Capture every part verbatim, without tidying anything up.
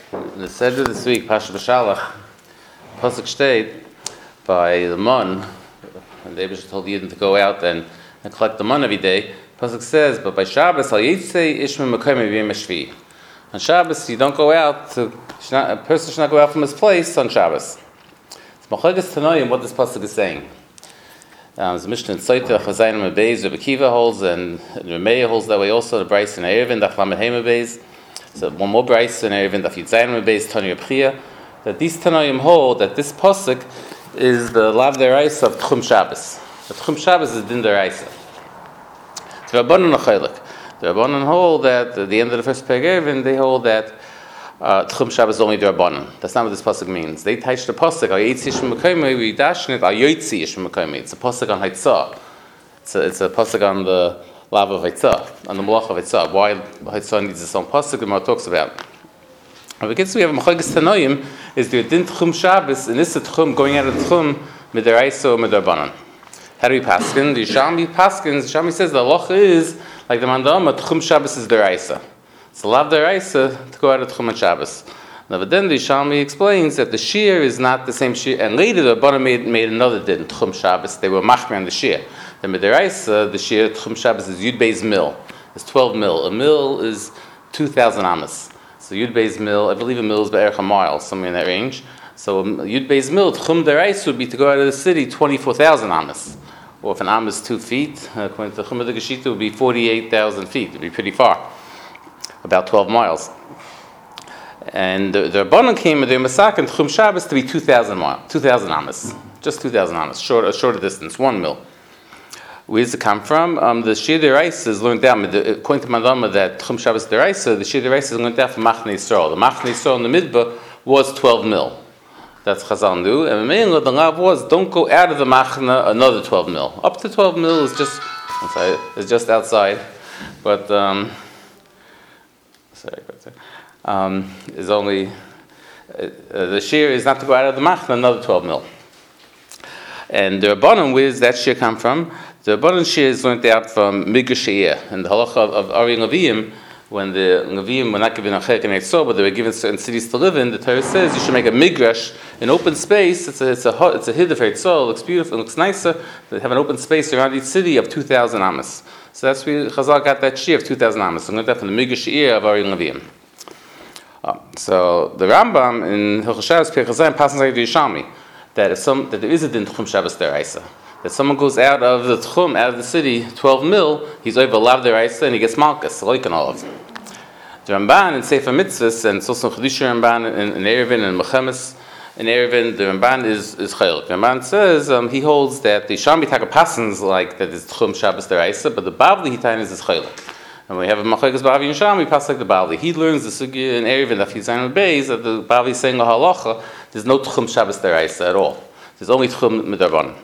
In the Seder this week, Pasha B'Shalach, Pasuk steht by the Mon, and the Eibusha told Yidden to go out and, and collect the Mon every day. Pasuk says, but by Shabbos, Al Yitzei Ishma Mekoyim V'Yem Shvi. On Shabbos, you don't go out, to, not, a person should not go out from his place on Shabbos. It's Machagas Tanoim what this Pasuk is saying. Um, there's a Mishnah in Tzaytach, Chazayim Beis, Rebbe Kiva holds, and Remeir holds that way also, the Bryce in Erevin, Daf Lamed Hema Beis. So one more Bryce in Erevin, Daf Yitzayim Beis, Tani Rebchia, that these Tanoim hold that this Pasuk is the Lav Deraisa of Tchum Shabbos. The Tchum Shabbos is Din Deraisa. The Rabbanon Achaylik. The Rabbanon hold that at the end of the first Perek, they hold that uh, Tchum Shabbos is only the Rabbanon. That's not what this pasuk means. They teach the pasuk Al Yitzi Yishma Mekoyim. We dash it Al Yitzi Yishma Mekoyim. It's a pasuk on Haitzah. It's a, it's a pasuk on the lava of Haitzah, on the Malach of Haitzah. Why Haitzah needs its own pasuk? The Gemara talks about. And because we have a Machagas Tanoim, is the Din Tchum Shabbos and this is Tchum going out of Tchum Midaraisa or Midarbanan. How do we paskin? The Yishalmi paskins. The Yishalmi says the halacha is like the Mandama. Tchum Shabbos is deraisa. It's a lav deraisa to go out of Tchum and Shabbos. Now, but then the Yishalmi explains that the shear is not the same shear. And later the Rabbanan made made another din Tchum Shabbos. They were machmir on the shear. The midiraisa, the shear Tchum Shabbos is Yud Beis Mil. It's twelve mil. A mil is two thousand amas. So Yud Beis Mil, I believe a mil is be'erach a mile, somewhere in that range. So Yud Beis Mil, Tchum deraisa would be to go out of the city twenty-four thousand amas. Or if an am is two feet, according to the Chumah Geshita, it would be forty-eight thousand feet. It would be pretty far, about twelve miles. And the, the Rabbanon came with their Masak and Tchum Shabbos to be two thousand miles, two thousand amas, just two thousand amas, short, a shorter distance, one mil. Where does it come from? Um, the Shir Deraisa is learned down, according to Madama, that Tchum Shabbos Deraisa, the Shir Deraisa is learned down from Machne Yisrael. The Machne Yisrael in the Midbar was twelve mil. That's Chazal knew. And mainly the law was don't go out of the machna another twelve mil. Up to twelve mil is just I'm sorry, is just outside, but um, sorry, um, is only uh, the shear is not to go out of the machna another twelve mil. And the Rabbanon, where does that shear come from? The Rabbanon shear is learned out from Midrash Sheir and the halacha of, of Ari Leviim. When the Nevi'im were not given a Cherek and Eitzor, but they were given certain cities to live in, the Torah says you should make a midrash, an open space. It's a it's a it's a hid of Eitzor. It looks beautiful, it looks nicer. They have an open space around each city of two thousand amas. So that's where Chazal got that shear of two thousand amas. So I'm going to have from the midrash shear of Ari Nevi'im. Uh, so the Rambam in Hilchos Shabbos Perek Chazayim passes like the Yishalmi that if some that there is a din Tchum Shabbos deraisa. That someone goes out of the Tchum, out of the city, twelve mil, he's over Lav Deraisa and he gets Malkus, like an olive. The Ramban in Sefer Mitzvahs, and it's also Chedusha Ramban in, in Erevin and Mechemes in Erevin, the Ramban is, is Chaylik. The Ramban says um, he holds that the Shalmi Taka Passans like that is Tchum Shabbos Deraisa, but the Bavli Hitain is Chaylik. And we have a Machagas Bavli and Shalmi pass like the Bavli. He learns the Sugya in Erevin that he's on the Beis that the Bavli is saying a halacha, there's no Tchum Shabbos Deraisa at all. There's only Tchum Midarban.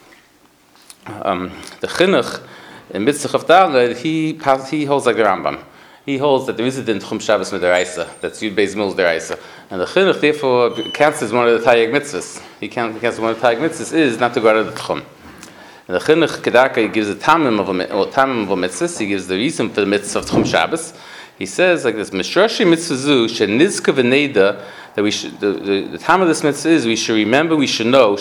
Um, the Chinuch in Mitzvah of Daled, he he holds like the Rambam. He holds that there is a din Tchum Shabbos Midaraisa, that's Yud Beis Mil's Deraisa, and the Chinuch therefore counts as one of the Tayyag Mitzvahs. He counts as one of the Tayyag Mitzvahs is not to go out of the Tchum. And the Chinuch Kedaka he gives a tamim of a or tamim of a mitzvah. He gives the reason for the mitzvah of Tchum Shabbos. He says like this: Mishrashi mitzvah zu shenizka v'neida. That we should the, the, the time of this mitzvah is we should remember, we should know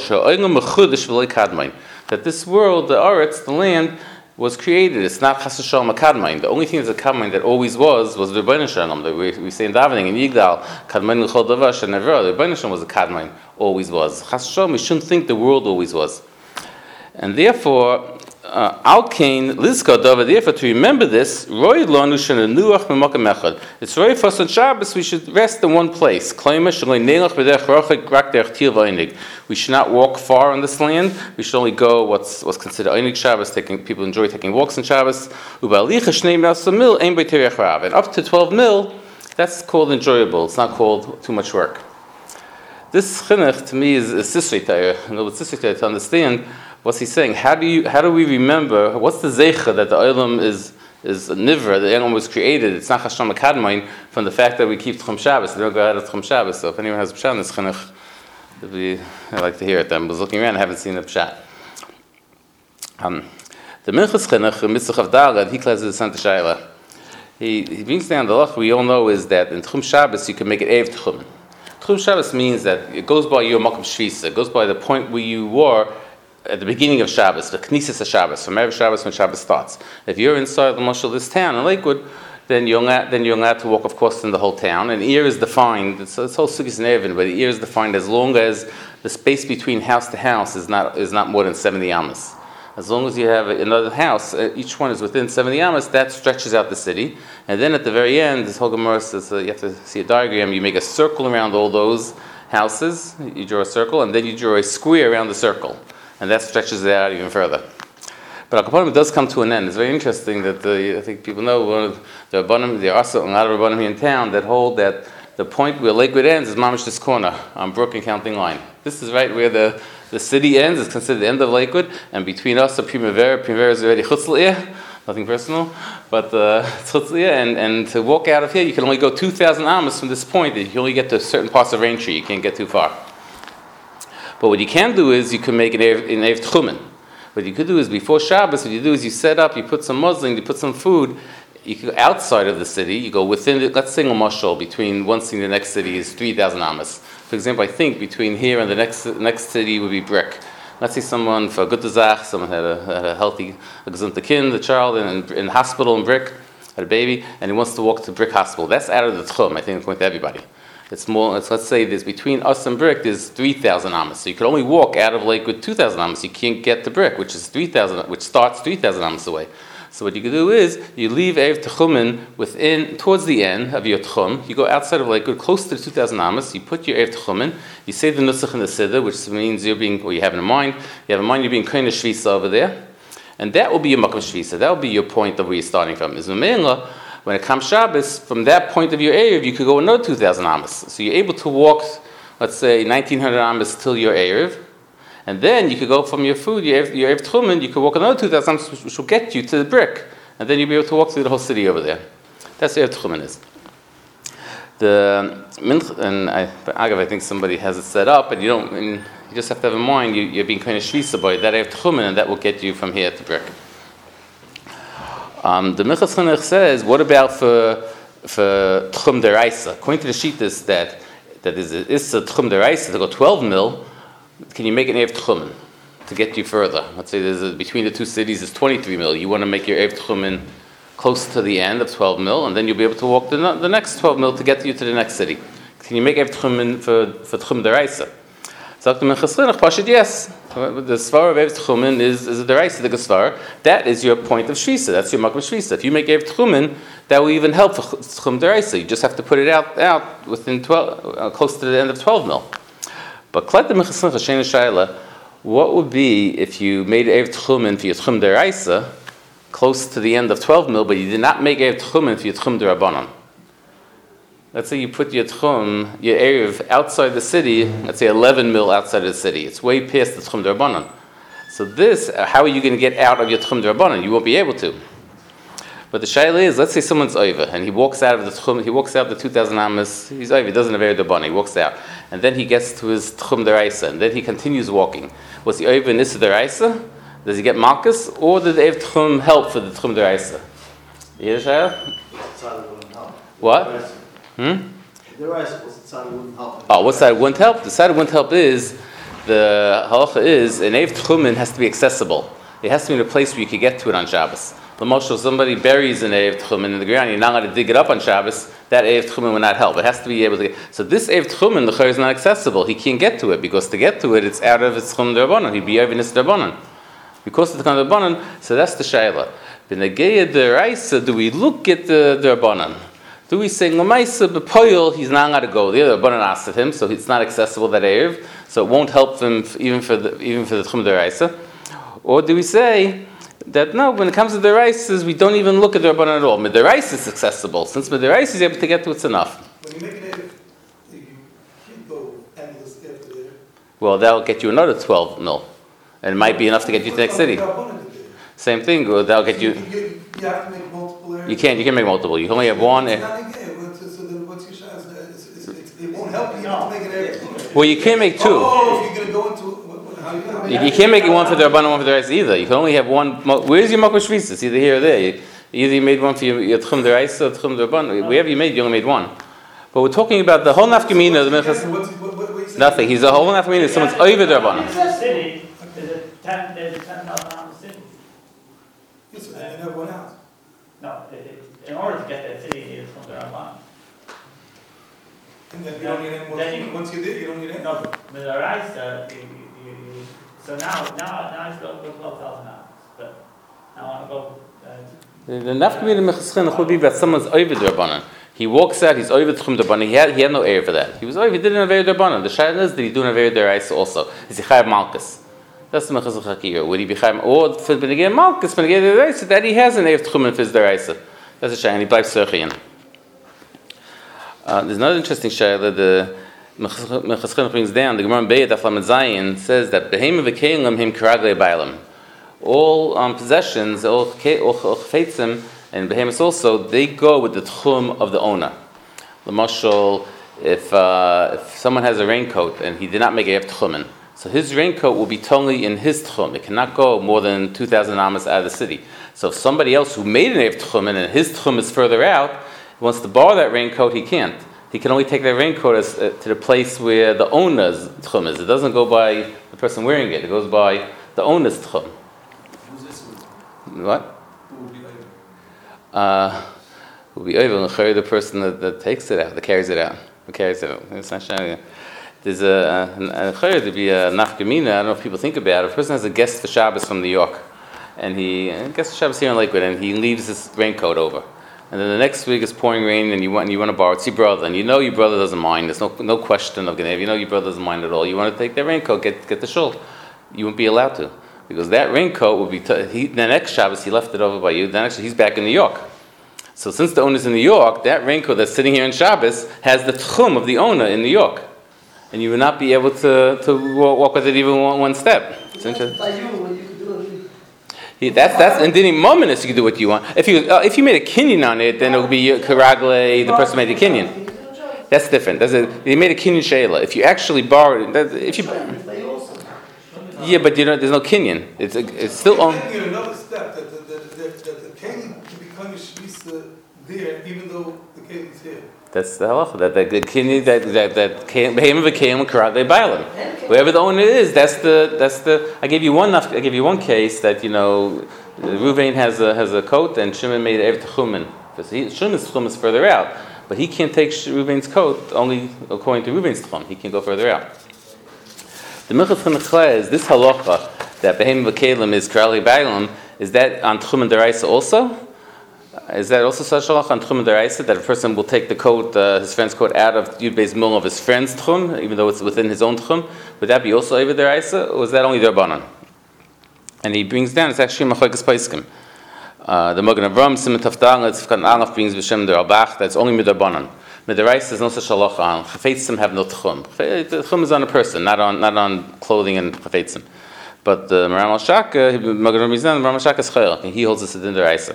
that this world, the Aretz, the land, was created. It's not Chas V'Shalom Kadmain. The only thing that's a Kadmain that always was was the Rebbeinu Shalom. That we, we say in davening in Yigdal, Kadmain l'chol davar shenever. The Rebbeinu Shalom was a Kadmain, always was. Chas V'Shalom, we shouldn't think the world always was, and therefore. Al Kain Lizka Dava. Therefore, to remember this, Roy Lanu Shenanuach Memakam Echad. It's Roy for on Shabbos. We should rest in one place. We should not walk far on this land. We should only go what's what's considered Einig Shabbos. Taking people enjoy taking walks on Shabbos. And up to twelve mil, that's called enjoyable. It's not called too much work. This chinuch to me is a sisrei Torah. You know, it's sisrei Torah to understand. What's he saying? How do you? How do we remember? What's the zeicha that the olam is is a nivra? The olam was created. It's not Hashem Akadmain from the fact that we keep Tchum Shabbos. We don't go out of Tchum Shabbos. So if anyone has a pshat in this chinuch, I'd like to hear it. I was looking around, I haven't seen a pshat. Um, the Minchas chinuch, Mitzvah of Daled, he classes the Santa Shaila. he, he brings down the halacha we all know is that in Tchum Shabbos you can make it Erev Tchumen. Tchum Shabbos means that it goes by your Makom Shvisa, it goes by the point where you were at the beginning of Shabbos, the Knesset of Shabbos, from Erev Shabbos when Shabbos starts. If you're inside the Moshe, this town in Lakewood, then you're allowed, then you're allowed to walk, of course, in the whole town. And ear is defined. It's, it's whole Sugis Nevin, but the ear is defined as long as the space between house to house is not is not more than seventy amas. As long as you have another house, uh, each one is within seventy amas, that stretches out the city. And then at the very end, this whole Gemara says uh, you have to see a diagram. You make a circle around all those houses. You draw a circle, and then you draw a square around the circle, and that stretches it out even further. But Al Kaponim does come to an end. It's very interesting that the, I think people know one of the Rabbanim, there are also a lot of Rabbanim here in town that hold that the point where Lakewood ends is mamish this corner on Brook and Counting Line. This is right where the, the city ends. It's considered the end of Lakewood, and between us and Primavera, Primavera is already Chutz L'Ir, nothing personal, but uh, it's Chutz L'Ir, and, and to walk out of here, you can only go two thousand amas from this point. You can only get to certain parts of Rain Tree. You can't get too far. But what you can do is you can make an Erev Tchumen. What you could do is before Shabbos, what you do is you set up, you put some muslin, you put some food, you go outside of the city, you go within, the, let's say a mashal, between one city and the next city is three thousand amas. For example, I think between here and the next next city would be Brick. Let's say someone, for good zach, someone had a, had a healthy, a gesunte kind, a child in, in hospital in Brick, had a baby, and he wants to walk to Brick Hospital. That's out of the tchum, I think, according to everybody. It's more, it's, let's say there's between us and Brick, there's three thousand amas. So you can only walk out of Lake with two thousand amas. You can't get to Brick, which is three thousand, which starts three thousand amas away. So what you can do is, you leave Erev Tchumen within, towards the end of your Tchum. You go outside of Lakewood, close to the two thousand amas. You put your Erev Tchumen. You say the Nusach in the Siddur, which means you're being, or you have in mind, you have in mind you're being kind of Shvisa over there. And that will be your Makom Shvisa. That will be your point of where you're starting from. Is when it comes Shabbos, from that point of your Erev, you could go another two thousand amas. So you're able to walk, let's say, nineteen hundred amas till your Erev, and then you could go from your food, your Erev, your Erev Tchumen, you could walk another two thousand amas, which will get you to the Brick, and then you'll be able to walk through the whole city over there. That's what Erev Tchumen is. The Minch, and I, I think somebody has it set up, and you don't, and you just have to have in mind, you, you're being kind of shvisa by that Erev Tchumen, and that will get you from here to Brick. Um, the Minchas Chinuch says, what about for for Tchum Deraisa? According to the Shittas that that is a, is a Tchum Deraisa to go twelve mil, can you make an Erev Tchumen to get you further? Let's say there's a, between the two cities is twenty-three mil. You want to make your Erev Tchumen close to the end of twelve mil, and then you'll be able to walk the, the next twelve mil to get you to the next city. Can you make Erev Tchumen for for Tchum Deraisa? So the Minchas Chinuch Pashid, yes. The Svar of Erev Tchumen is, is a Deraisa, the Svar. That is your point of Shvisa. That's your Makom Shvisa. If you make Erev Tchumen, that will even help for Tchum Deraisa. You just have to put it out out within twelve, uh, close to the end of twelve mil. But Klet the Minchas Chinuch Hashem Shaila, what would be if you made Erev Tchumen for your Tchum Deraisa close to the end of twelve mil, but you did not make Erev Tchumen for your Tchum Derabanan? Let's say you put your Tchum, your Erev, outside the city, let's say eleven mil outside of the city. It's way past the Tchum Derabanan. So this, how are you going to get out of your Tchum Derabanan? You won't be able to. But the Shaila is, let's say someone's over, and he walks out of the Tchum, he walks out the two thousand amas, he's over, he doesn't have Erev Derabanan, he walks out. And then he gets to his Tchum Deraisa, and then he continues walking. Was he over in Issa Deraisa? Does he get Malkus? Or did the Erev Tchum help for the Tchum Deraisa? You hear the Shaila? What? Hmm? Oh, what side wouldn't help? The side that wouldn't help is, the halacha is, an Erev Tchumen has to be accessible. It has to be in a place where you can get to it on Shabbos. L'moshel, somebody buries an Erev Tchumen in the ground, you're not allowed to dig it up on Shabbos, that Erev Tchumen will not help. It has to be able to get. So this Erev Tchumen, the Chayr is not accessible. He can't get to it, because to get to it, it's out of its Tchum Derabanan. He'd be over in its Derabanan. Because it's the Tchum Derabanan, so that's the Shaila. B'negeya Deraisa, do we look at the Derabanan? Do we say Lamaisa b'poyel? He's not allowed to go there. The Rabbanan asked him, so it's not accessible that erev, so it won't help him even for the even for the Tchum Deraisa. Or do we say that no? When it comes to Deraisas, we don't even look at the Rabbanan at all. Mederaisa is accessible. Since Mederaisa is able to get to, it's enough. When you make an erev, you can't go endless after there. Well, that'll get you another twelve mil, and it might be enough to get you to the next city. Same thing. Well, that'll get you. You have to make multiple areas. You can't. You can make multiple. You can only have one. It's not again. So then what's your shot? It won't help you to make an area. Well, you can't make two. Oh, if you're going to go into what, what, how you, how you, you can't make it one for the Rabbanan, one for the rest either. You can only have one. Where's your Makom Shvisa? It's either here or there. You, Either you made one for your, your Tchum Deraisa or Tchum Derabban. Wherever you made, you only made one. But we're talking about the whole nafkamina. The Minchas. What's- what- what- what you saying? Nothing. He's a whole nafkamina. Someone's over Derabban. It's a city, there's a ten, there's a ten thousand dollar city. Yes, and and everyone else. No, it- it- in order to get that city, it's from the Ramban. And then you don't need any more, Then you- once you did, you don't need any. No, but the Raisa, you, you, you, so now, now, now it's go, go twelve thousand dollars, but I wanna go, uh, The the nafkamina Minchas Chinuch would be that someone's over Derabban. He walks out. He's over Tchum Derabban. He had he had no air for that. He was over. He did an Avei Derabban. The shaila is, did he do an Avei Deraisa also? Is he Chayav Malkus? That's the Minchas Chakir. Would he be Chayav or for Benegay Malkus? Benegay Deraisa that he has an Eir Tchum for his Deraisa. That's a shaila. He bleibt Serchian. Uh, there's another interesting shaila. The Minchas Chinuch brings down. The Gemara in Beit Daf Lamed Zayin says that Behema v'Kelim him Karaglei Bailam. All um, possessions, all chafetzim and behemoths also, they go with the tchum of the owner. The mashal, if uh, if someone has a raincoat and he did not make a tchumen, so his raincoat will be totally in his tchum. It cannot go more than two thousand amas out of the city. So if somebody else who made an ev tchumen and his tchum is further out, wants to borrow that raincoat, he can't. He can only take that raincoat as, uh, to the place where the owner's tchum is. It doesn't go by the person wearing it. It goes by the owner's tchum. Who's this with? What? Who will be over? Uh, will be over the person that, that takes it out, that carries it out, that carries it out. It's not showing you. There's a a chayr to be a nafkamina. I don't know if people think about it. A person has a guest for Shabbos from New York, and he a guest for Shabbos here in Lakewood, and he leaves his raincoat over. And then the next week it's pouring rain, and you want and you want to borrow. It's your brother, and you know your brother doesn't mind. There's no no question of Genev. You know your brother doesn't mind at all. You want to take that raincoat, get get the shul. You won't be allowed to. Because that raincoat will be, t- he, the next Shabbos he left it over by you, then actually he's back in New York. So since the owner's in New York, that raincoat that's sitting here in Shabbos has the tchum of the owner in New York. And you will not be able to, to walk with it even one, one step. It's interesting. By you, when you do it. He, that's, that's, and then in moment you can do what you want. If you, uh, if you made a kinyan on it, then it would be karagle, the person made a kinyan. That's different. That's a, they made a kinyan sheila. If you actually borrowed it, that, if you... Yeah, but you know, there's no kinyan. It's a, it's still on. Taking it another step, that the, that, that, that the Kalim can become a shvisa there, even though the Kalim is here. That's the halacha. That that the kinyan that that that behemoth became karat bailam. Wherever the owner is, that's the that's the. I gave you one. I gave you one case that you know, Ruvain has a has a coat and Shimon made ev tchumen. Shimon's tchum is further out, but he can't take Ruvain's coat only according to Ruvain's tchum. He can go further out. The Minchas Chinuch is this halacha that behemoth v'kelim is karali bailam. Is that on tchumen deraisa also? Is that also such halacha on tchumen deraisa that a person will take the coat, uh, his friend's coat, out of Yud Beis Mil of his friend's tchum, even though it's within his own tchum? Would that be also over deraisa, or is that only derbanan? And he brings down it's actually machlokes poskim. Uh, the Magen Avram Siman Tafdal it's Fkan Alaf brings b'shem derabach that's only miderbanan. Midaraisa is no such halacha on. Chafetzim have no tchum. The tchum is on a person, not on not on clothing and chafetzim. But the uh, Maram al-Shaka, Magen Avram Maram al-Shaka is chayil, and he holds this in deraisa.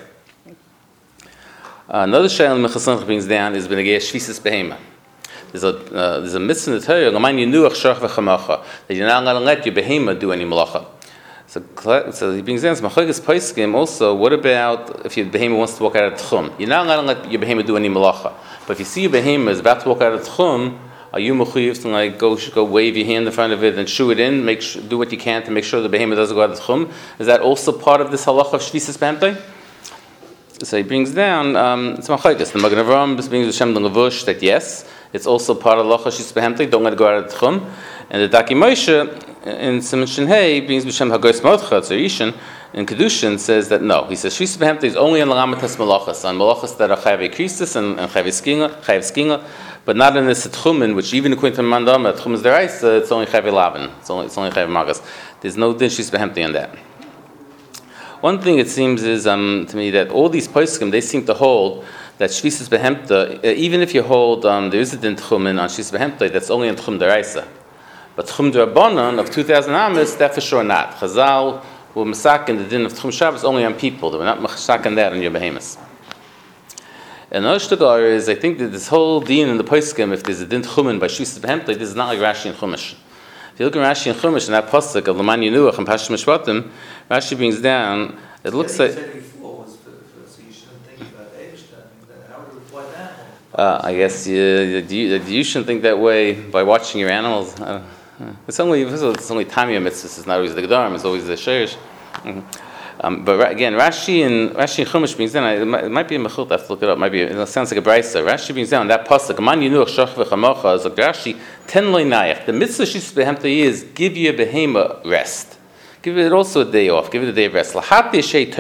Uh, another shayla Minchas Chinuch brings down is b'negei shvisis behema. There's a uh, there's a mitzvah in the Torah, l'man yinuach shorach v'chamacha, that you're not going to let your behema do any malacha. So, so he brings down some machlokes poskim also. What about if your behema wants to walk out of tchum? You're not going to let your behema do any malacha. But if you see your behema is about to walk out of tchum, are you mechuyev to like go go wave your hand in front of it and shoo it in? Make sure, do what you can to make sure the behema doesn't go out of tchum. Is that also part of this halacha of shvisis behemtei? So he brings down um, it's machlokes. The Magen Avram brings Hashem the Levush that yes, it's also part of halacha shvisis behemtei. Don't let it go out of tchum. And the Daki Moshe in Siman Shin Hey brings B'Shem Hagos Mordcha Tzerishin in Kedushin says that no. He says Shvis Behemtei is only on Lamatas Malachas, on Malachas that are Chayve Kristus and Chayve Skinga, Chayve Skinga, but not in this Tchumen, which even according to Mandam, Tchumen is Deraisa, it's only Chayve Lavan, it's only it's only Chayve Magas. There's no din Shvis Behemtei on that. One thing it seems is um, to me that all these poskim they seem to hold that Shvis Behemtei, uh, even if you hold um, there is a din Tchumen on Shvis Behemtei, that's only on Tchum Deraisa. But Tchum D'Rabbanan of two thousand Amos, that for sure not. Chazal were masakin the din of Tchum Shabbos only on people. They were not masakin that on your behemoths. And another shtugar is, I think that this whole din in the poskim, if there's a din Tchumen by Shvis Behemtei, this is not like Rashi and Chumash. If you look at Rashi and Chumash, in that pasuk of L'man Yenuach and Pashim Mishpatim, Rashi brings down, it looks like... Before was for, for, so you should Uh, I guess you, you, you shouldn't think that way by watching your animals. Uh, it's only it's only Tamiya mitzvahs. It's not always the Gedarim. It's always the Sherish. Mm-hmm. Um, but again, Rashi and Rashi and Chumash brings down. It might, it might be a mechut. I have to look it up. It might be. It sounds like a brisa. Rashi brings down that pasuk. Man yinuach shach v'chamocha. It's like Rashi ten loy nayach. The mitzvah she's behemta is give your behema rest. Give it also a day off. Give it a day of rest. Let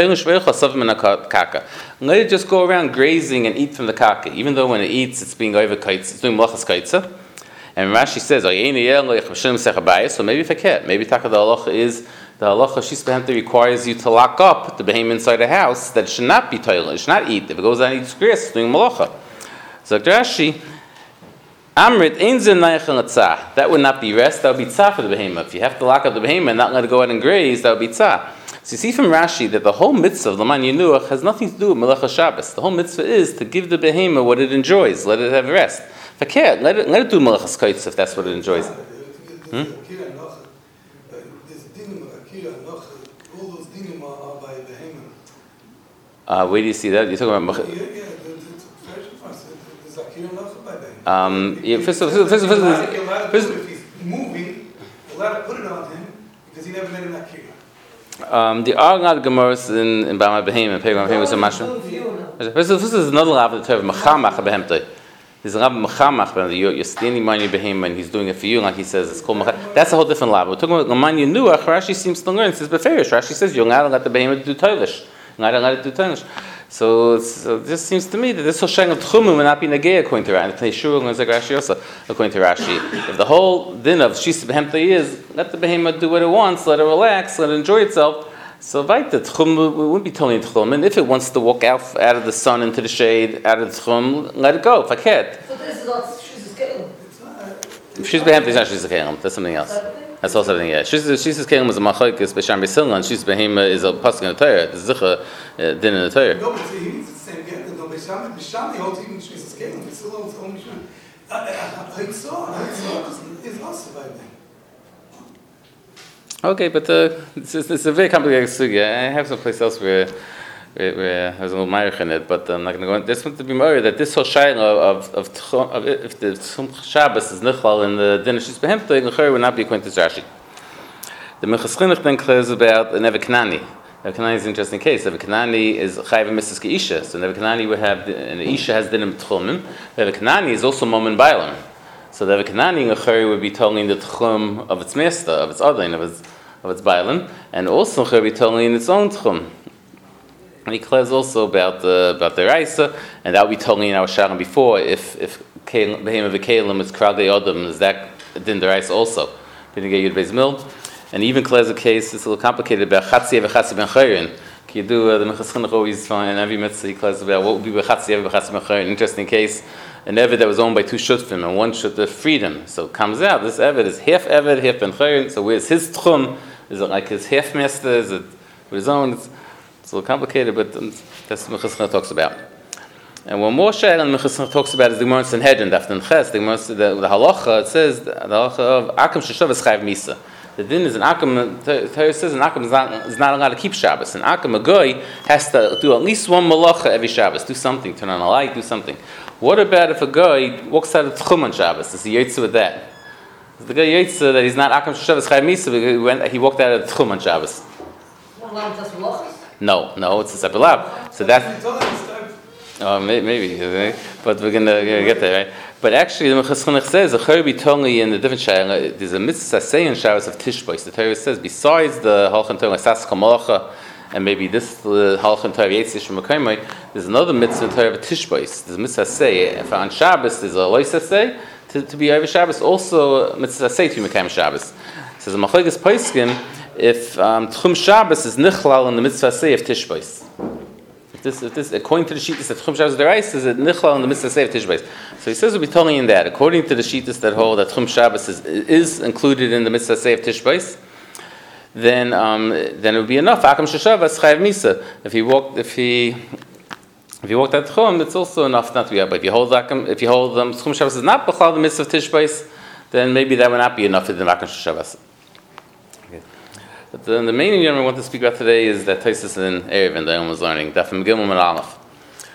it just go around grazing and eat from the kaka. Even though when it eats, it's being over kites. It's doing malachas kaitza. And Rashi says, so maybe forget. Maybe taka the halacha is the halacha shis requires you to lock up the behemoth inside the house that it should not be toilet. It should not eat. If it goes out and eats grass, it's doing malacha. So Rashi. Amrit einzen nayachel tzah. That would not be rest. That would be tzah for the behemoth. If you have to lock up the behemoth and not let it go out and graze, that would be tzah. So you see from Rashi that the whole mitzvah of Laman Yenuach has nothing to do with Melacha Shabbos. The whole mitzvah is to give the behemoth what it enjoys. Let it have rest. Fakir, let it let it do Melachas Kaitz if that's what it enjoys. Hmm? Uh, where do you see that? You're talking about. Um, yeah, first of all, first of all, first of all, if he's moving, you're allowed to put it on him because he never made an akira. Um, the Argad Gemaras in in Bama Behem and Pegam Behem is a mashroom. First of all, this is another level of the term Machamach Behemte. There's a rabbi Machamach Behemte. You're standing by your Behem and he's doing it for you, like he says. It's called Machamach. That's a whole different level. We're talking about Laman Yenuach. Rashi seems to learn. It says Beferish. Rashi says you're not allowed to let the Behem do Toilish. You're not allowed to do Toilish. So, so it just seems to me that this whole shaying of tchumim will not be negay according to Rashi. And it's sure like Rashi also according to Rashi. If the whole din of shisa behemta is let the behemoth do what it wants, let it relax, let it enjoy itself. So, right, the tchum wouldn't be totally tchum. And if it wants to walk out out of the sun into the shade, out of the tchum, let it go. Faket. So this is not shisa kelim. If she's behemta, it's not shisa kelim. That's something else. That's also something. Yeah, shisa shisa kelim is a machlokes b'sham b'silna, and shisa behemta is a pasuk in the Torah. The zicha din in the Torah. No, but he means the same again. No, b'sham b'sham he holds even shisa kelim. It's still its own shul. Haitzah, haitzah is also by them. Okay, but uh, it's, it's a very complicated sugya. I have some place else where, where, where I was a little myrich in it, but I'm not going to go in. Just want to be more that this whole shayla of, of, of, of if the Shabbos is nichlal in the din of shis behemta, the would not be according to Rashi. The Minchas Chinuch then clears about a Nebuchadnezzar. Nebuchadnezzar is an interesting case. Nebuchadnezzar is chayav misas keisha. So Nebuchadnezzar would have, and the isha has dinim tchumim. Nebuchadnezzar is also mom and bailam. So the Nebuchadnezzar would be telling the tchum of its master, of its adin, of its of its bailam, and also would be telling in its own tchum. And he declares also about the about the raisa, and that would be telling in our sharon before if if behem of the kalim is kragei adam is that din the raisa also. Didn't get you to base mill. And even declares a case, it's a little complicated, about Chatziev v'Chatzi ben Chayrin. Can you do, uh, the Minchas Chinuch always find, in every mitzvah, he declares about what would be Chatziev v'Chatzi ben Chayrin. Interesting case, an Eved that was owned by two Shutfim, and one Shutf freed him. So it comes out, this Eved is half Eved, half ben Chayrin, so where's his Tchum? Is it like his half master? Is it with his own? It's, it's a little complicated, but um, that's what Minchas Chinuch talks about. And one more shayla and Minchas Chinuch talks about is the Gemara in Sanhedrin, Daftan Ches, the Gemara, the, the halacha, it says, the halacha of Akam Sheshav is Chayav Misa. The din is an Akam, the Torah says an Akam is not, is not allowed to keep Shabbos. An Akam, a goy, has to do at least one malacha every Shabbos. Do something, turn on a light, do something. What about if a guy walks out of Tchum on Shabbos? Is he yotze with that? Is the guy yotze that he's not Akam Shabbos Chayav Misa because he walked out of Tchum on Shabbos? No, no, it's a separate lab. So that's... Oh, maybe, maybe, but we're going to get there, right? But actually, the Minchas Chinuch says, a Chaybi Tongi in the different shayla, there's a mitzvah say in Shabbos of Tishbois. The Torah says, besides the Halchan Torah, Sas Kamalacha, and maybe this the Halchan Torah Yetzish from Mekayimai, there's another mitzvah Torah of Tishbois. There's a mitzvah say, if on Shabbos there's a loisa say, to, to be over Shabbos, also a mitzvah say to be Mekayim Shabbos. It says, a Machlekes Paiskim, if um, Tchum Shabbos is Nichlal in the mitzvah say of Tishbois. This, this, according to the Shittas that Tchum Shabbos Derais is a Nichlal in the mitzvah say of Tishbeis. So he says we'll be telling in that. According to the Shittas that hold that Tchum Shabbos is, is included in the mitzvah say of Tishbeis, then um, then it would be enough. Akam Sheshavas Chayav Misa. If he walked, if he if he walked at Tchum, it's also enough not to be up. But if you hold Akam, if you hold um, Tchum Shabbos is not b'chal the mitzvah of Tishbeis, then maybe that would not be enough for the Akam Sheshavas. But the, the main thing I want to speak about today is that Tosfos in Erev and the Yom was learning, Daf Megillah and Aleph.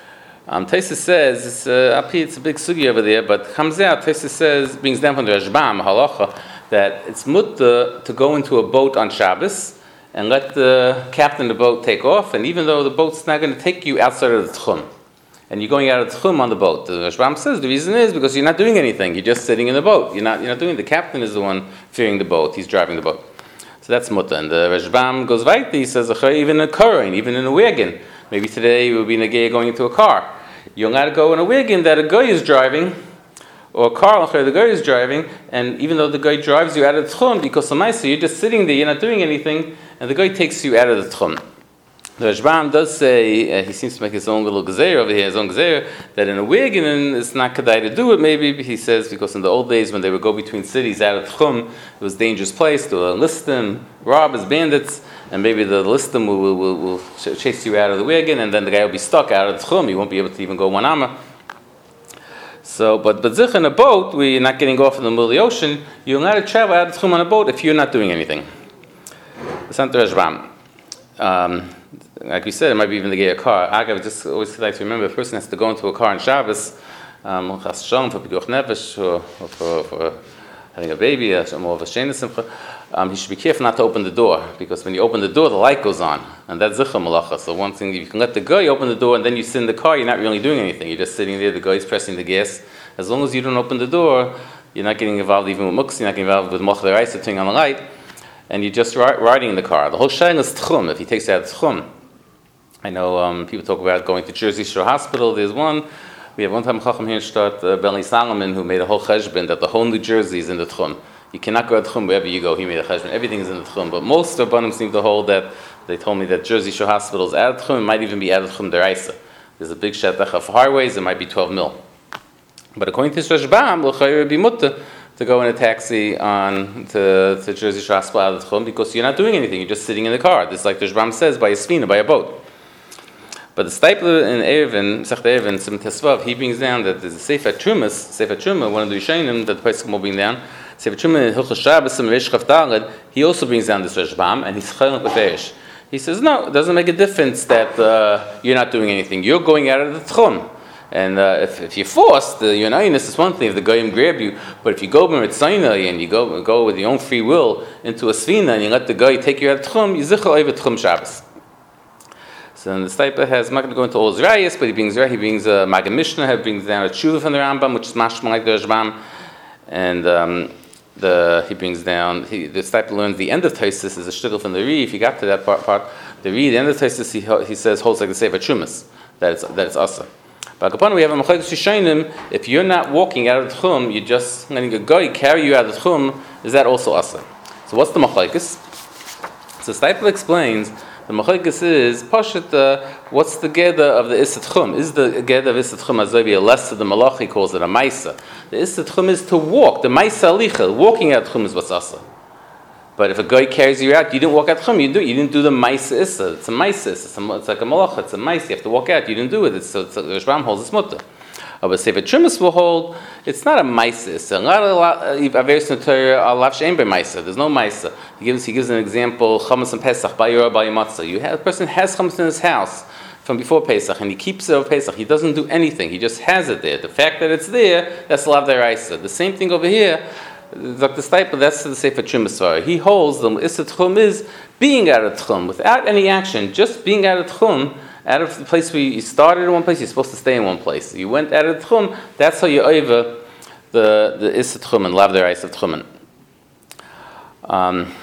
Um, Tosfos says, it's, uh, up here, it's a big sugi over there, but comes out, Tosfos says, brings down from the Rashbam, halacha, that it's mutta to go into a boat on Shabbos and let the captain of the boat take off, and even though the boat's not going to take you outside of the tchum, and you're going out of the tchum on the boat, the Rashbam says the reason is because you're not doing anything, you're just sitting in the boat, you're not, you're not doing, the captain is the one steering the boat, he's driving the boat. So that's mutta, and the Rashbam goes right, he says, even in a korin, even in a wagon, maybe today we'll be in a gay going into a car. You're allowed to go in a wagon that a guy is driving, or a car the guy is driving, and even though the guy drives you out of the tchum, because of so you're just sitting there, you're not doing anything, and the guy takes you out of the tchum. The Rashbam does say, uh, he seems to make his own little gezer over here, his own gezer, that in a wagon it's not kedai to do it, maybe, he says, because in the old days when they would go between cities out of tchum, it was a dangerous place to enlist them, robbers, bandits, and maybe the listim will, will, will, will chase you out of the wagon, and then the guy will be stuck out of the tchum. He won't be able to even go one amma. So, but but zich in a boat, where you're not getting off in the middle of the ocean, you're allowed to travel out of the tchum on a boat if you're not doing anything. That's not the Rashbam. Um, like we said, it might be even to get a car. I just always like to remember, a person has to go into a car on Shabbos, um, for pikuach nefesh, or for, for having a baby, or more of a sheina simcha. Um, he should be careful not to open the door, because when you open the door, the light goes on, and that's zichra malacha. So one thing, if you can let the guy open the door, and then you sit in the car, you're not really doing anything. You're just sitting there, the guy's pressing the gas. As long as you don't open the door, you're not getting involved even with muktzah, you're not getting involved with moch deraisa, turning on the light, and you're just ri- riding in the car. The whole shayin is tchum, if he takes out tchum. I know um, people talk about going to Jersey Shore Hospital. There's one, we have one time a chacham here in Shtart, uh, Benny Solomon, who made a whole cheshbon that the whole New Jersey is in the tchum. You cannot go to Tchum wherever you go. He made a cheshbon. Everything is in the Tchum. But most of Rabbanim seem to hold that, they told me that Jersey Shore Hospital is out of Tchum. It might even be out of Tchum deraisa. There's a big shetach of highways. It might be twelve mil. But according to Rashbam, l'chayr would be mutta to go in a taxi on to, to Jersey Shore Hospital out of Tchum, because you're not doing anything. You're just sitting in the car. This is like the Rashbam says, by a svina, by a boat. But the Stipler in Erevin, Sech Erevin, Sim Tesvav, he brings down that there's a Sefer Trumas, Sefer Truma, one of the Yishayim that the Pesach will bring down. Sefer Truma in Hilchos Shabbos, and Reish Chaf Daled, he also brings down this Rashbam, and he's chaylik b'feish. He says, no, it doesn't make a difference that uh, you're not doing anything. You're going out of the Tchum. And uh, if, if you're forced, the Yonayinus is one thing, if the Goyim grab you, but if you go b'mitzayna and you go go with your own free will into a svina and you let the guy take you out of Tchum, you zichel over Tchum Shabbos. So then the Stipler has, I'm not going to go into all his rayas, but he brings he brings a Magen Mishnah, he brings down a tshuva from the Rambam, which is mashma like the Rashbam, and um, the he brings down, he, the Stipler learns the end of Tosfos is a shtickle from the Ri. If you got to that part, part the Ri, the end of Tosfos, he, he says, holds like the Sefer Trumas, that it's, that it's asa. But upon we have a Machlokes Rishonim, if you're not walking out of the Tchum, you're just letting a guy carry you out of the Tchum, is that also asa? So what's the Machlokes? So Stipler explains, the Machlokes is, Pashat, uh, what's the Geda of the Issa Tchum? Is the Geda of Issa Tchum Azavi a lesser, the Malach, he calls it a Maisa. The Issa Tchum is to walk, the Maisa Alicha, walking out Tchum is what's asa. But if a guy carries you out, you didn't walk out Tchum, you do you didn't do the Maisa Issa. It's a Maisa Issa, it's, a, it's like a Malach, it's a Maisa, you have to walk out, you didn't do it, it's, so it's, the Rashbam holds it's Mutta. But Sefer Trumas will hold, it's not a Maisa Issa. A lot of Averis in the Torah are lav she'en b'Maisa. There's no Maisa. He gives he gives an example, Chametz and Pesach, Bayur Bayim Matzah. You have a person has Chametz in his house from before Pesach, and he keeps it over Pesach. He doesn't do anything. He just has it there. The fact that it's there, that's lav deraisa. The same thing over here. Doctor Stipler, that's the Sefer Trumas. He holds the Issa Tchum is being out of Tchum without any action, just being out of Tchum. Out of the place where you started in one place, you're supposed to stay in one place. You went out of the Tchum, that's how you over the the Issa Tchum and lav deraisa of Tchumen. Um,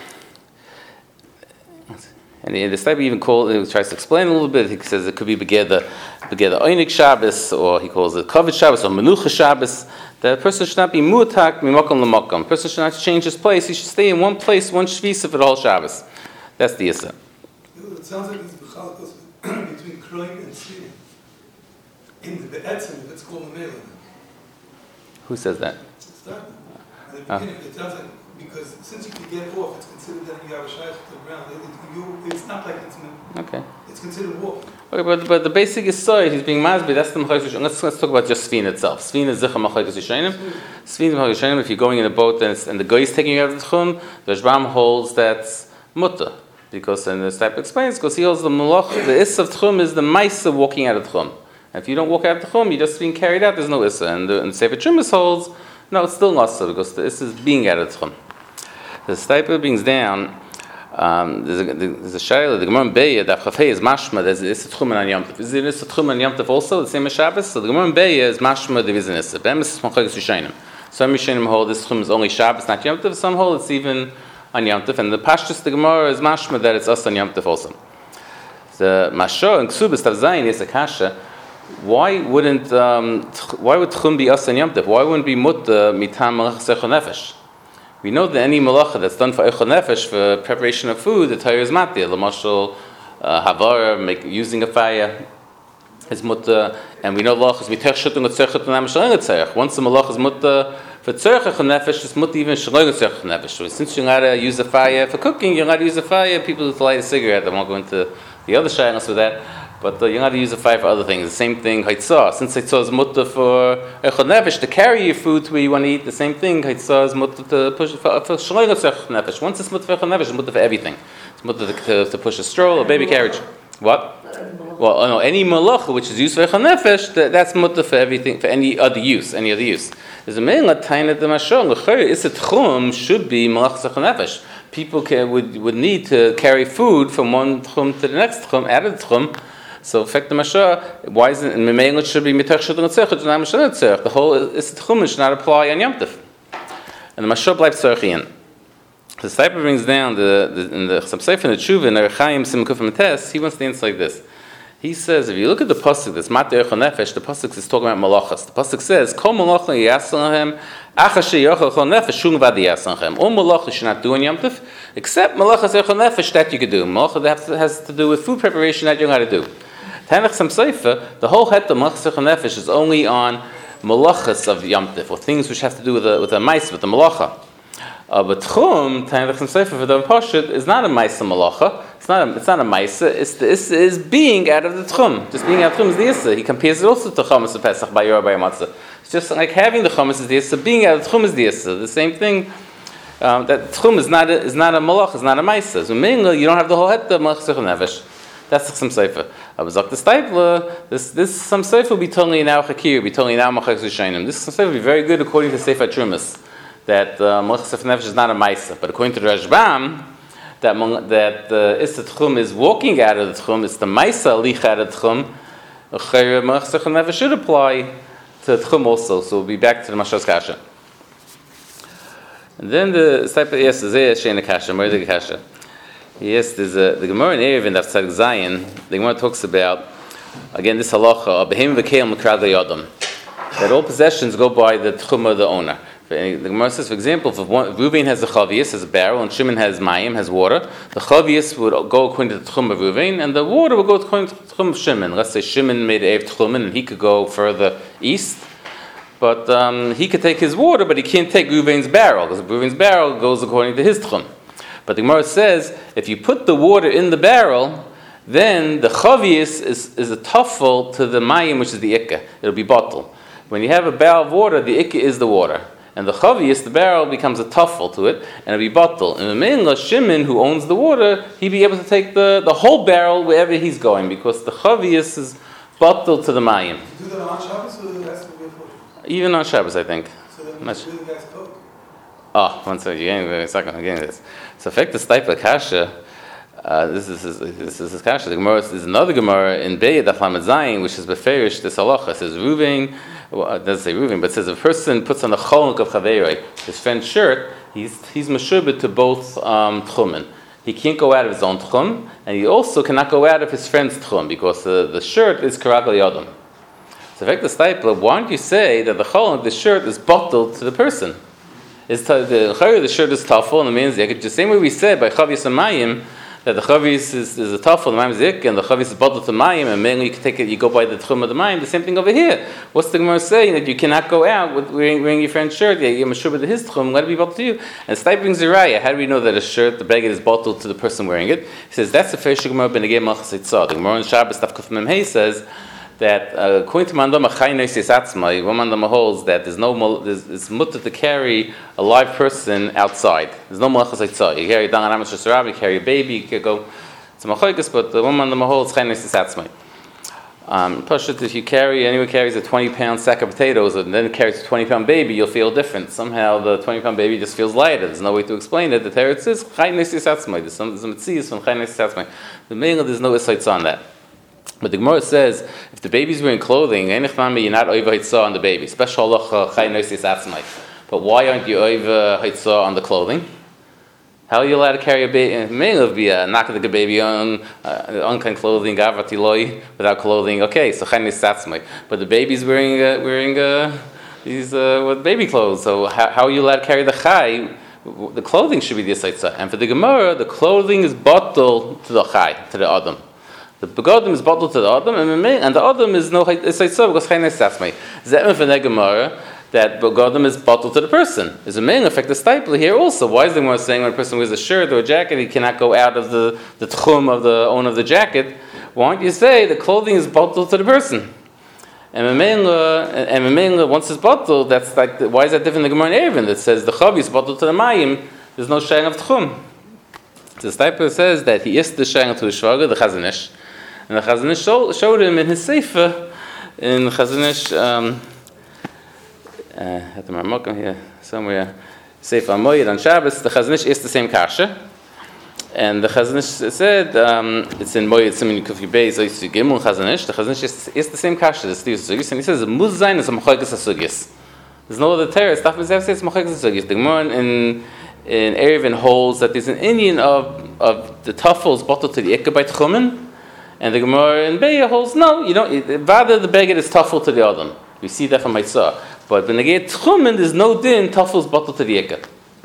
and the Stipler even calls, he tries to explain a little bit. He says it could be Begeda Begeda Oynik Shabbos, or he calls it Kavod Shabbos or Menucha Shabbos. That a person should not be mutak mimakom lemakom. A person should not change his place. He should stay in one place, one shvisa for the whole Shabbos. That's the Issa. It sounds like it's b'chalkos between Kroin and Svina. In the Be'etzim, it's called a Mela. Who says that? It's that. At the beginning, it sounds like, because since you can get off, it's considered that you have a shaykh to the ground. It, it, you, it's not like it's okay. It's considered walk. Okay, but but the basic is sorry, he's being masbi. That's the Machlokes Rishonim. Let's let's talk about just Svina itself. Svina is zicha Machlokes Rishonim. Svina Machlokes Rishonim. If you're going in a boat and, it's, and the guy is taking you out of the Tchum, the Rashbam holds that's mutter. Because, and the Stipler explains, because he holds the malach, the Issa of Tchum is the Maisa walking out of Tchum. And if you don't walk out of the chum, you're just being carried out, there's no issa. And the, and the Sefer Trumas holds, no, it's still issa, because the issa is being out of the chum. The Stipler brings down, um, there's a, there's a shayla, the Gemara in Beya, the Chafei is mashma, there's an issa chum on Yom Tov. Is there an issa chum on Yom Tov also, the same as Shabbos? So the Gemara in Beya is mashma, there is an issa. Be'emes is Machlokas Rishonim. Some Rishonim hold this chum is only Shabbos, not Yom Tov. Some hold it's even on Yom Tov. And the Pashtus, the Gemara is mashma, that it's us on Yom Tov also. The Mashor and Ksubas Tav Zayin is a kasha. Why wouldn't um, why would Tchum be us on Yom Tov? Why wouldn't it be Mutta mitam malachas echon nefesh? We know that any malacha that's done for echon nefesh, for preparation of food, the Torah is matir. L'mashal havar, make using a fire is Mutta, and we know malachas mitech shutun tzerchet and amshaling tzerch. Once the malacha is Mutta for tzerch echon nefesh, it's Mutta even shaling tzerch nefesh. So since you're not to use a fire for cooking, you're not to use a fire. People who light a cigarette, I won't go into the other shaylas with that, but uh, you're not to use a fire for other things. The same thing, haitzah. Since haitzah is mutta for echad nefesh, to carry your food to where you want to eat, the same thing, haitzah is mutta to push for for shloigas echad nefesh. Once it's mutta for echad nefesh, it's mutta for everything. It's mutta to, to, to push a stroll, a baby carriage. What? Well, oh no, any malacha which is used for echad nefesh, that, that's mutta for everything, for any other use, any other use. There's a main latine at the mashon. L'chayr is a tchum should be malachas echad nefesh. People can, would would need to carry food from one tchum to the next tchum, out of the tchum. So, in fact, the Mashah, why is it, in Memel it should be mitach shadun tzerch, it's not Mashah tzerch. The whole is tchum should not apply on Yom Tov. And the Mashah bleibt tzerchian. The Stipler brings down the, the in the Chassam Sofer in the Tshuva in the Rechaim Simkuf Mates. He wants to answer like this. He says, if you look at the pasuk, that's Matei Echon Nefesh, the pasuk is talking about malachas. The pasuk says, "Kol malacha yasel lahem, achashe yochel Echon Nefesh shum vad yasel lahem." All malacha should not do in Yom Tov, except malachas Echon Nefesh that you could do. Malacha that has to do with food preparation that you know how to do. Tanach Chassam Sofer, the whole het of malachas Echon Nefesh is only on malachas of Yom Tov, or things which have to do with a with a mice, with the malacha. Uh, but Tchum, Tanach Chassam Sofer for the Pashut is not a mice malacha. It's not a, it's not a Maisa, it's the Issa is being out of the Tchum. Just being out of the Tchum is the Issa. He compares it also to Chamas of Pesach by Yorah by Matzah. It's just like having the Chamas is the Issa, being out of the Tchum is the Issa. The same thing, um, that Tchum is not a, is not a Malach, is not a Maisa. So mainly you don't have the whole Het of Malach Sech Nefesh. That's the Chassam Sofer. I was like the Stipler, this this Chassam Sofer will be totally now Chakir, be totally now Machak Zushainim. This Chassam Sofer will be very good according to Sefer Trumas, that uh, Malach Sech Nefesh is not a Maisa. But according to Rashbam, that that the Issa Tchum is walking out of the Tchum, it's the Maisa Lich out of the Tchum, Malach never should apply to Tchum also. So we'll be back to the Mashos Kasha. And then the type of yes, Zeh Shein Kasha, Murder Kasha. Yes, there's a the Gemara in Erevin that Tzaddik Zayin. The Gemara talks about again this halacha, Behem v'keil Mekrad Yodam, that all possessions go by the Tchum of the owner. The Gemara says, for example, if Reuven has a chavius, has a barrel, and Shimon has mayim, has water, the chavius would go according to the tchum of Reuven, and the water would go according to the tchum of Shimon. Let's say Shimon made Ev tchumen, and he could go further east, but um, he could take his water, but he can't take Reuven's barrel, because Reuven's barrel goes according to his tchum. But the Gemara says, if you put the water in the barrel, then the chavius is, is a tuffle to the mayim, which is the ikka. It'll be bottle. When you have a barrel of water, the ikka is the water. And the chavius, the barrel, becomes a tuffle to it, and it'll be bottle. And the main Shimon, who owns the water, he'd be able to take the, the whole barrel wherever he's going, because the chavius is bottle to the mayim. Do that on Shabbos or the rest of the Even on Shabbos, I think. So then Much. the guys cook. Oh, one second, you're getting a second, I'm getting this. So, effect the Stipler Kasha, uh, this is this is this Kasha. The Gemara is another Gemara in Be'ed Daf Lamed Zayin, which is beferish this halacha. It says Reuven. Well, it doesn't say Reuven, but it says a person puts on the cholnik of chaveroi, his friend's shirt, he's he's meshubet to both um, tchumen. He can't go out of his own tchum, and he also cannot go out of his friend's tchum, because the, the shirt is karagal yodam. So, in fact, the Stipler, why don't you say that the cholnik, the shirt, is bottled to the person? Is the the shirt is tafel, and it means the same way we said by chavis and mayim, that the chavis is, is a tafel, the mayim is zik, and the chavis is bottled to mayim, and mainly you can take it, you go by the tchum of the mayim. The same thing over here. What's the Gemara saying that you cannot go out with wearing, wearing your friend's shirt? Yeah, you're meshubah to his tchum. Let it be bottled to you. And Stipler brings a raya. How do we know that a shirt, the beged, is bottled to the person wearing it? He says that's the first Gemara benegay malchus eitzah. The Gemara in Shabbos Daf Kuf Mem Hey says that uh, according to Mandama Chaynos Yisatzmai, one Mandama holds that there's no there's, it's mutter to carry a live person outside. There's no malchus eitzah. You carry dangan amish sarab, you carry a baby, you can go. It's a machoikas, but the one Mandama holds Chaynos Yisatzmai. Um, Pashut, if you carry, anyone carries a twenty pound sack of potatoes and then carries a twenty pound baby, you'll feel different. Somehow the twenty pound baby just feels lighter. There's no way to explain it. The Teretz is Chai Nesis Atzmai. There's some Metzias from Chai Nesis Atzmai. The Mela, there's no insights on that. But the Gemara says, if the baby's wearing clothing, you're not over Hitzah on the baby. Special halacha Chai Nesis Atzmai. But why aren't you over Hitzah on the clothing? How are you allowed to carry a baby? May be a knock the baby on uh, unkind clothing, gavatiloi, without clothing. Okay, so chaynis satzmai. But the baby's wearing uh, wearing uh, these uh, what baby clothes. So how, how are you allowed to carry the chay? The clothing should be the yisaitza. And for the Gemara, the clothing is bottled to the chay, to the adam. The begodim is bottled to the adam, and the and the adam is no yisaitza because chaynis satzmai. Zemen for the Gemara that begodim is bottled to the person. There's a main effect of stipler here also. Why is the Gemara saying when a person wears a shirt or a jacket, he cannot go out of the, the tchum of the owner of the jacket? Why don't you say the clothing is bottled to the person? And Memela, once it's bottled, that's like, the, why is that different than the Gemara in Erevin that says the chavi is bottled to the mayim, there's no sharing of tchum. So the stipler says that he is the sharing to the shvaga, the chazanish. And the chazanish showed, showed him in his sefer, in chazanish, um, Uh, at the Marmokim here, somewhere, Sefer Amoyed on Shabbos, the Chazanish is the same kasha. And the Chazanish said, um, it's in Moyed Simin Kufi Beis, Oisu Gimel Chazanish, the Chazanish is, is the same kasha, the Steve Sugis, and he says, Muzayin is a Machoikas Asugis. There's no other terror, stuff is it's Machoikas Asugis. The Gemara in, in Erevin holds that there's an Indian of, of the Tafels bottled to the Ikka by Tchumen, and the Gemara in Beya holds, no, you don't, rather the Beged is Tafel to the Adam. We see that from Maitzah. But when they get tchumen, there's no din tafel's bottled to the eker.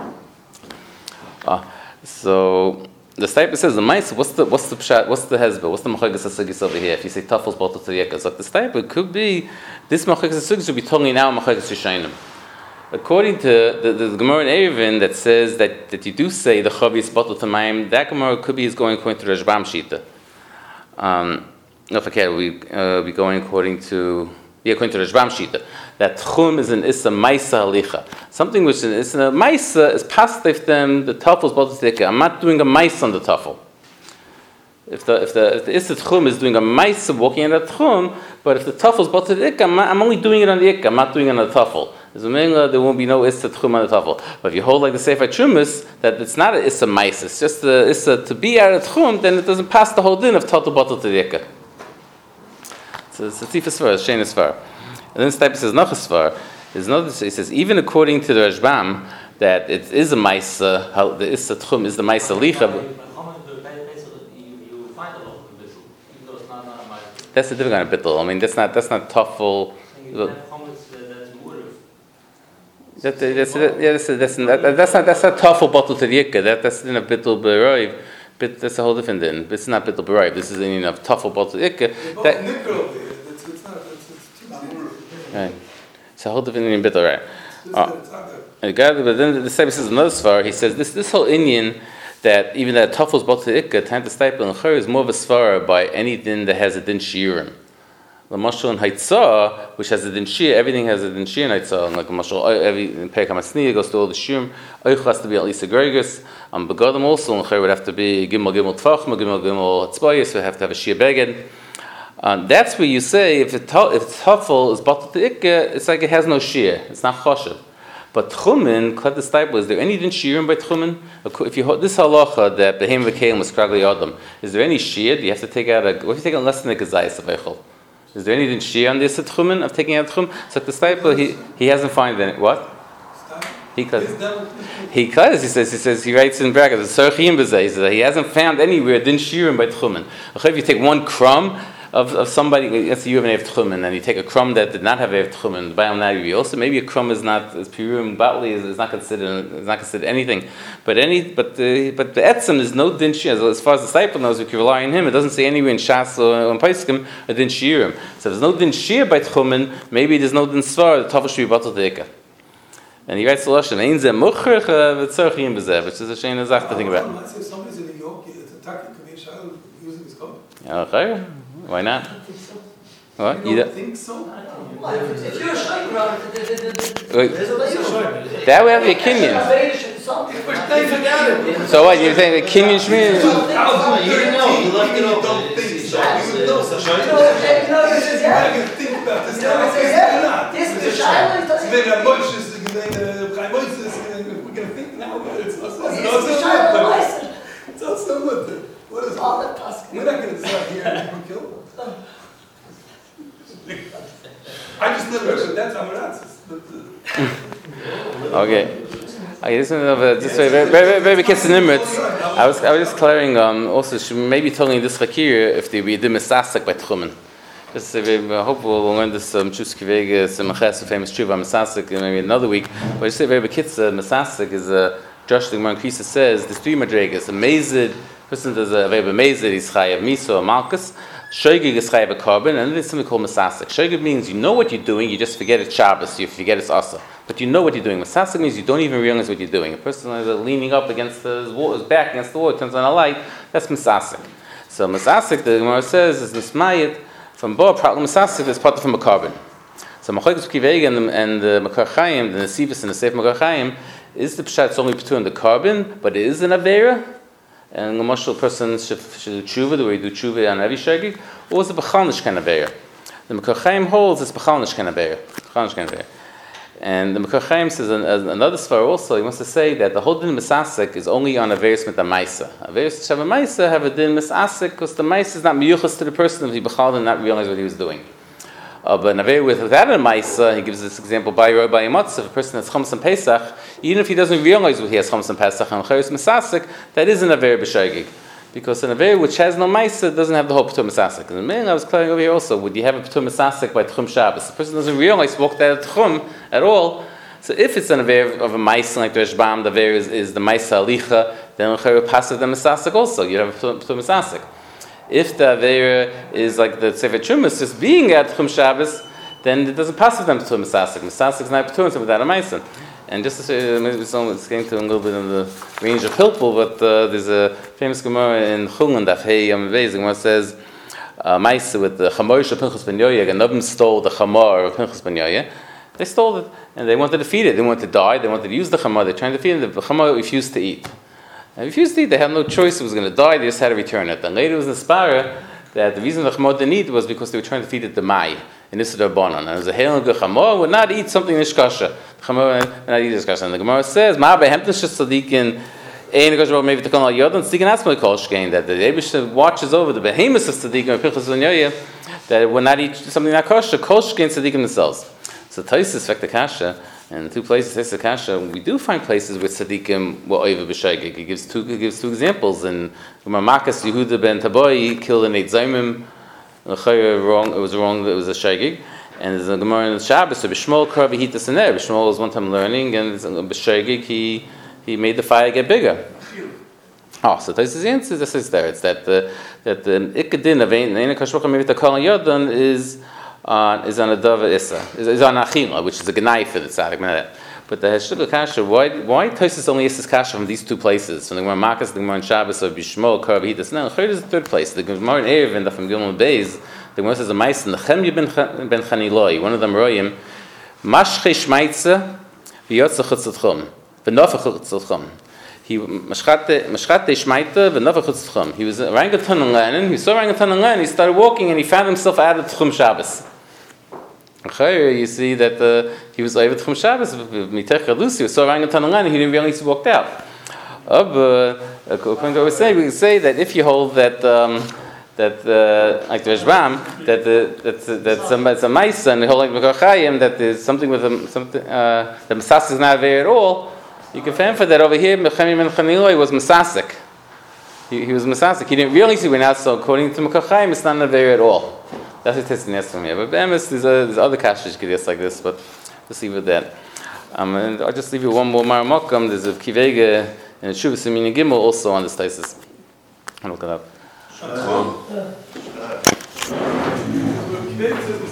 Ah, so the stipler says the mice. What's the what's the pshat? What's the hezbollah? What's the machagas asugis over here? If you say tafel's bottled to the eker, so the stipler could be this machagas asugis should be talking now machagas yishayim. According to the, the, the Gemara in Erevin that says that, that you do say the chavi is bottled to mayim, that Gemara could be is going according to Rashbam Shita. Um, no, forget we uh, we going according to. Yeah, according to Rashbam Shita, that tchum is an issa maisa halicha. Something which is a maisa is pastif them the tafel's bottled to the ikka. I'm not doing a maisa on the tafel. If the if the if the issa tchum is doing a maisa walking in the tchum, but if the tafel's bottled to the ikka, I'm, I'm only doing it on the ikka. I'm not doing it on the tafel. As a mingla, there won't be no issa tchum on the tafel. But if you hold like the Sefer Chumas that it's not an issa maisa, it's just the issa to be out of tchum, then it doesn't pass the whole din of tatel bottled to the ikka. So it's a tifus svar, it's shein svar. And then this type says noch svar. Is not. It says even according to the Rashbam that it is a ma'isa. How the issa tchum is the ma'isa licha. That's a different kind of bittul. I mean, that's not that's not tafel. That, that's, yeah, that's, that's, that, that's not that's not tafel bottle to the yikka. That that's in a bittul beroiv. Bit, that's a whole different din. It's not bittul beroiv. This is in a tafel bottle to the yikka. That, right. It's a whole different Indian bittul, right? Oh. But then the Sefer says another svar. He says this this whole Indian that even that tafel's bottle to ikka, time to stipend and chur is more of a svara by anything that has a din shiurim. The mashal and haitzah, which has a din shir, everything has a din shir and haitzah. And like a mashal, every perek hamasniya goes to all the shiurim. Oich has to be at least a gregus. Um, begadim also and chur would have to be gimel gimel tfachma, gimel gimel tzbayis. So we have to have a shir beged. Um, that's where you say if it if tafel is bottled to ikka, it's like it has no shir. It's not choshev. But tchumen, klad the stipler, is there any din shiurim by tchumen? If you this halacha that behem v'kelim was kragli adam, is there any shir? Do you have to take out a? What if you take out less than a gazayis of eichel? Is there any din shir on this tchumen of taking out tchum? So the stipler he he hasn't found any what? He claims he claims he says he says he writes in brackets tzarchim b'zay. He hasn't found anywhere din shiurim by tchumen. If you take one crumb Of, of somebody, let's say you have an Erev Tchumen, and you take a crumb that did not have Erev Tchumen, by also maybe a crumb is not as pirum batli is, is not considered is not considered anything, but any but the but the etzem is no din shir. As far as the disciple knows, we can rely on him. It doesn't say anywhere in Shas or in Paiskim a din shirim. So if there's no din shir by Tchumen, maybe there's no din svar. The tafel should be batal deika. And he writes the lashon ein ze mucher v'tzarchim b'zeh, which is a shayna zach to think about. If somebody's in New York, it's a tactic to be a child using his code. Yeah, okay. Why not? What? You don't think so? If you're a shaykh, that way have your kinyan. So what? You're saying the kinyan shmir? You didn't know. You left it open. This is Shiloh. Wenn er Moshe ist, wenn er Moshe ist, we're gonna think now, but it's also it's also good. What is all that task? We're not gonna start here and kill. I just never heard of that Amaratsis. Okay. Okay, this is uh, this way very very very kiss in image. I was I was just clearing um also she maybe telling this fakir if they be the masasak by Truman. Just uh, we hope we'll learn this um Chuskivege some khas famous Chuva masasak maybe another week. But just say very kids uh, masasak is a uh, Josh the Marquisa says the three madrigas amazed person does a very amazed is chayav miso malchus. Shogig is chayav a carbon, and there's something called masasik. Shogig means you know what you're doing, you just forget it's Shabbos, you forget it's Asa. But you know what you're doing. Masasik means you don't even realize what you're doing. A person is leaning up against his, wall, his back against the wall, turns on a light, that's masasik. So masasik, the Gemara says, is nismayit from Bo, problem masasik is part from a carbon. So Machoygus Kiveg and the, and the Makar Chaim, the Nesivus and the Seif Makar Chaim, is the Pshat only put in the carbon, but it is an Avera. And the martial person should should tshuva, the way you do tshuva on every shagig, or is it b'chalnish kind of bear? The Makar Chaim holds it's b'chalnish kind of bear, b'chalnish kind of bear. And the Makar Chaim says an, another svar also. He wants to say that the whole din misasek is only on averis with the ma'isa. Averis shav ma'isa have a din misasek because the ma'isa is not miyuchas to the person if he b'chal and not realize what he was doing. Uh, but an aver with without a ma'isa, he gives this example by Roy by Yamotz. If a person has chums and Pesach, even if he doesn't realize what he has chums and Pesach and chayrus misasek, that is an aver b'shagig. Because an aver which has no ma'isa doesn't have the whole p'tur misasek. And the man I was clearing over here also, would you have a p'tur misasek by tchum Shabbos? The person doesn't realize walked out of tchum at all. So if it's an aver of a ma'isa like the Rashbam, the aver is, is the ma'isa alicha, then chayrus passes the misasek also. You have a p'tur misasek. If the Avera is like the Sefer Chumas, just being at Chum Shabbos, then it doesn't pass with them to Masasik. Masasik is not P'turim without a Mason. And just to say, maybe it's getting to a little bit of the range of Hilpul, but uh, there's a famous Gemara in Chulun, Daf Hei Yom Beis, the Gemara says, uh, Maisa with the Chamor Shel Pinchas ben Yoyeh, and Nobim stole the Chamor of Pinchas ben Yoyeh. They stole it, and they wanted to feed it. They wanted to die, they wanted to use the Chamor, they're trying to feed it, the Chamor refused to eat. And refused to eat, they had no choice, it was going to die, they just had to return it. And later it was in Spara that the reason the Chamor didn't eat was because they were trying to feed it the Mai, in Isra Bonon. And it was a Hail and Chamor would not eat something nishkasha. The Chamor would not eat nishkasha. And the Gemara says, Ma behemten shis tzadikin, ein nishkasha maybe to call al yodon, tzadikin atzmai kol shkein, that the Eibusha watches over the behemoths of tzadikim, Pinchas ben Yoyeh, that it would not eat something not kosher, kol shkein tzadikim themselves. So Taisus fek the kasha, and two places, Taisus kasha, we do find places where tzadikim were over b'shagig. He gives two, he gives two examples. In Makas Yehuda ben Taboi killed an eight zaymim. Wrong, it was wrong. It was a shagig. And there's a Gemara in the Shabbos. So Bishmol Kravi Hita Sener. Bishmol was one time learning, and b'shagig he he made the fire get bigger. Oh, so Taisus answer this is there. It's that the that the ikadin of ein ein kashvach maybe the kol yodon is. Uh, is on a dava issa, is, is on achila, which is a gnai for the tzaddik. But the hashtuka kasha, why why Taisus only is kasha from these two places? From the Gemara Makas, the Gemara in Shabbos, of Bishmol, Karav Hidas. No, the third is the third place. The Gemara in Erev and the from Gilmul Beis, the Gemara says a mice in the Chemya ben ben Chaniloi, one of them royim, Mashche Shmaitze, v'yotza chutzatchum, v'nofa chutzatchum. He mashchate mashchate shmaite v'nofa chutzatchum. He was orangutan and lenin. He saw orangutan and lenin. He started walking and he found himself out of Tchum Shabbos. You see that uh, he was over Tchum Shabbos. Mitech Lucy saw orangutan and lenin. He didn't realize he walked out. Uh, according to what we say, we say that if you hold that um, that uh, like the Rashbam, that the that uh, that somebody it's a mice and holding the Chayim, that there's something with them, something uh, the Masas is not there at all. You can find for that over here. Mechemim ben Chaniloi was Masasik. He, he was Masasik. He didn't realize he went out. So according to Makar Chaim, it's not there at all. That's what it's testing from here. But Bemis, there's, there's other kashish get like this. But let's leave it that. Um, and I'll just leave you one more Maramokam. There's a Kivega and Shuvah Simini Gimel also on this thesis. I'll look it up. Um,